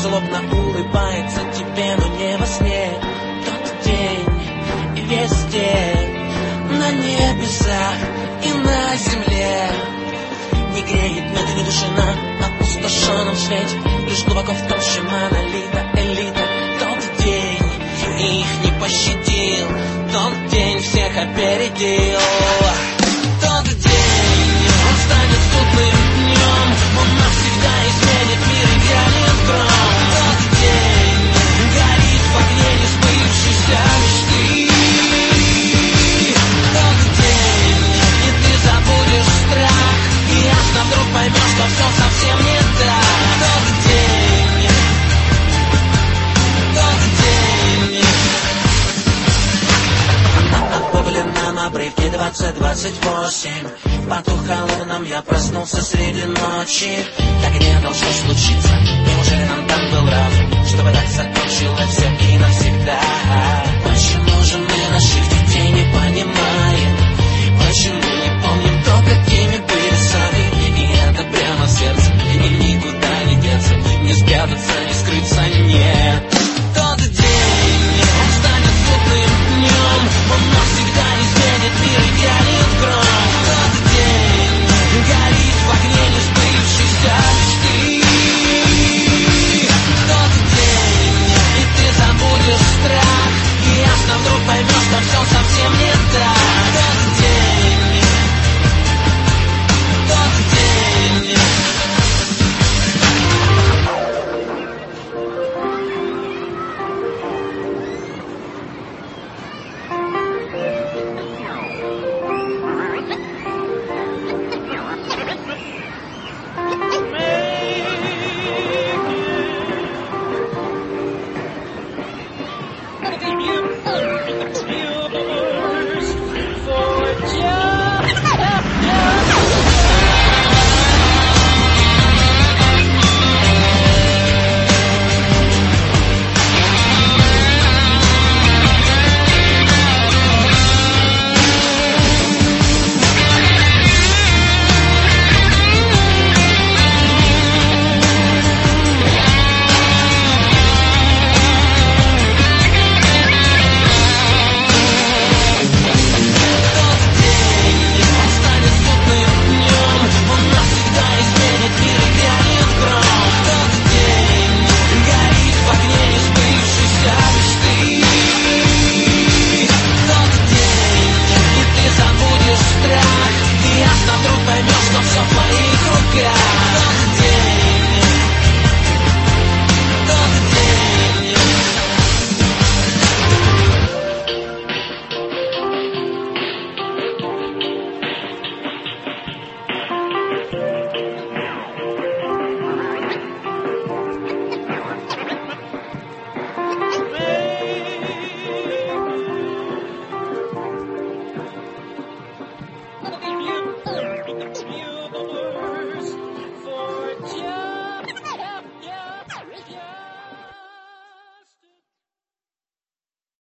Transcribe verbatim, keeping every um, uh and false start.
злобно улыбается тебе, но не во сне. Тот день и везде, на небесах и на земле, не греет нет ни души на опустошенном свете. Лишь глубоко в толще монолита элита. Тот день их не пощадил, тот день всех опередил. Тот день, он станет судным днем, он навсегда изменит мир и грянет гром. Тот день горит в огне несбывшейся мечты. Тот день, и ты забудешь страх, и ясно вдруг поймешь, что все совсем не так. Тот день, тот день. Она обуглена на бревне двадцать двадцать восемь. Потух холодным, я проснулся среди ночи. Так и не должно случиться. Неужели нам так был разум, чтобы так закончилось все и навсегда? Почему же мы наших детей не понимаем? Почему не помним то, какими были сами? И это прямо в сердце, и никуда не деться, не спрятаться, не скрыться, нет.